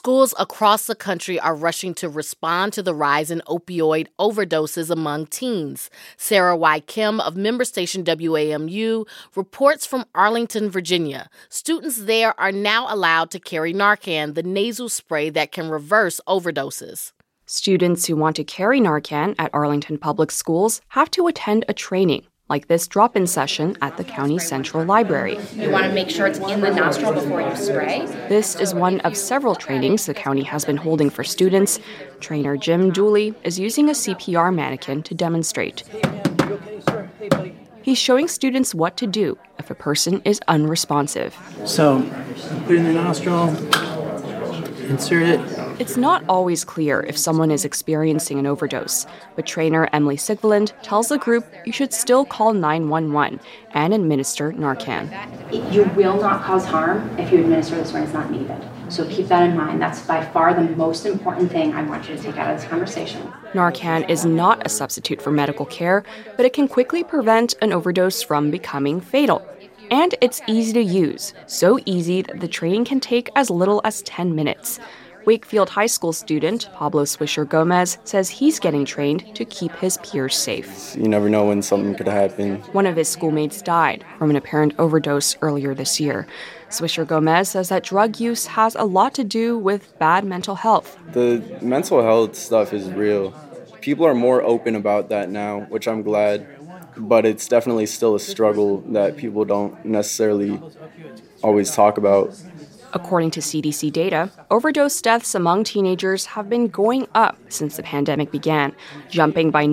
Schools across the country are rushing to respond to the rise in opioid overdoses among teens. Sarah Y. Kim of member station WAMU reports from Arlington, Virginia. Students there are now allowed to carry Narcan, the nasal spray that can reverse overdoses. Students who want to carry Narcan at Arlington Public Schools have to attend a training, like this drop-in session at the County Central Library. You want to make sure it's in the nostril before you spray. This is one of several trainings the county has been holding for students. Trainer Jim Dooley is using a CPR mannequin to demonstrate. He's showing students what to do if a person is unresponsive. So, put it in the nostril, insert it. It's not always clear if someone is experiencing an overdose, but trainer Emily Sigvaland tells the group you should still call 911 and administer Narcan. You will not cause harm if you administer this when it's not needed. So keep that in mind. That's by far the most important thing I want you to take out of this conversation. Narcan is not a substitute for medical care, but it can quickly prevent an overdose from becoming fatal. And it's easy to use, so easy that the training can take as little as 10 minutes. Wakefield High School student Pablo Swisher Gomez says he's getting trained to keep his peers safe. You never know when something could happen. One of his schoolmates died from an apparent overdose earlier this year. Swisher Gomez says that drug use has a lot to do with bad mental health. The mental health stuff is real. People are more open about that now, which I'm glad. But it's definitely still a struggle that people don't necessarily always talk about. According to CDC data, overdose deaths among teenagers have been going up since the pandemic began, jumping by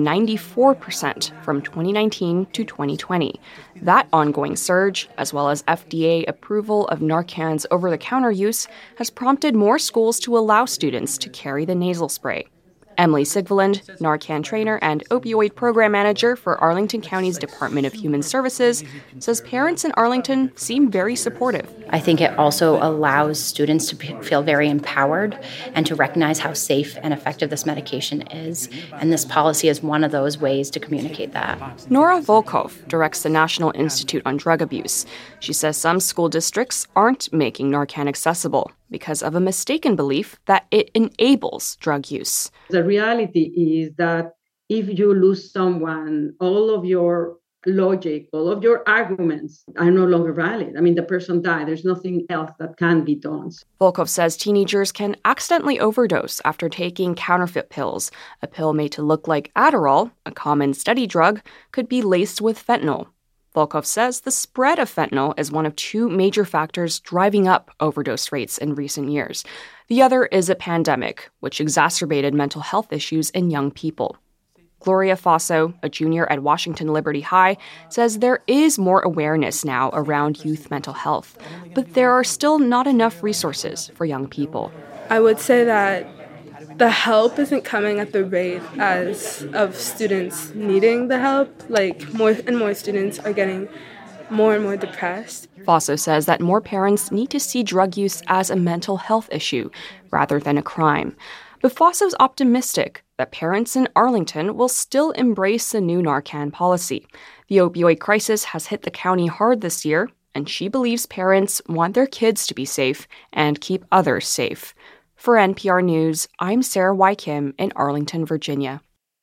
94% from 2019 to 2020. That ongoing surge, as well as FDA approval of Narcan's over-the-counter use, has prompted more schools to allow students to carry the nasal spray. Emily Sigvaland, Narcan trainer and opioid program manager for Arlington County's Department of Human Services, says parents in Arlington seem very supportive. I think it also allows students to feel very empowered and to recognize how safe and effective this medication is. And this policy is one of those ways to communicate that. Nora Volkov directs the National Institute on Drug Abuse. She says some school districts aren't making Narcan accessible because of a mistaken belief that it enables drug use. The reality is that if you lose someone, all of your logic, all of your arguments are no longer valid. I mean, the person died. There's nothing else that can be done. Volkov says teenagers can accidentally overdose after taking counterfeit pills. A pill made to look like Adderall, a common study drug, could be laced with fentanyl. Volkov says the spread of fentanyl is one of two major factors driving up overdose rates in recent years. The other is a pandemic, which exacerbated mental health issues in young people. Gloria Faso, a junior at Washington Liberty High, says there is more awareness now around youth mental health, but there are still not enough resources for young people. I would say that the help isn't coming at the rate as of students needing the help. Like, more and more students are getting more and more depressed. Faso says that more parents need to see drug use as a mental health issue rather than a crime. But Faso's optimistic that parents in Arlington will still embrace the new Narcan policy. The opioid crisis has hit the county hard this year, and she believes parents want their kids to be safe and keep others safe. For NPR News, I'm Sarah Y. Kim in Arlington, Virginia.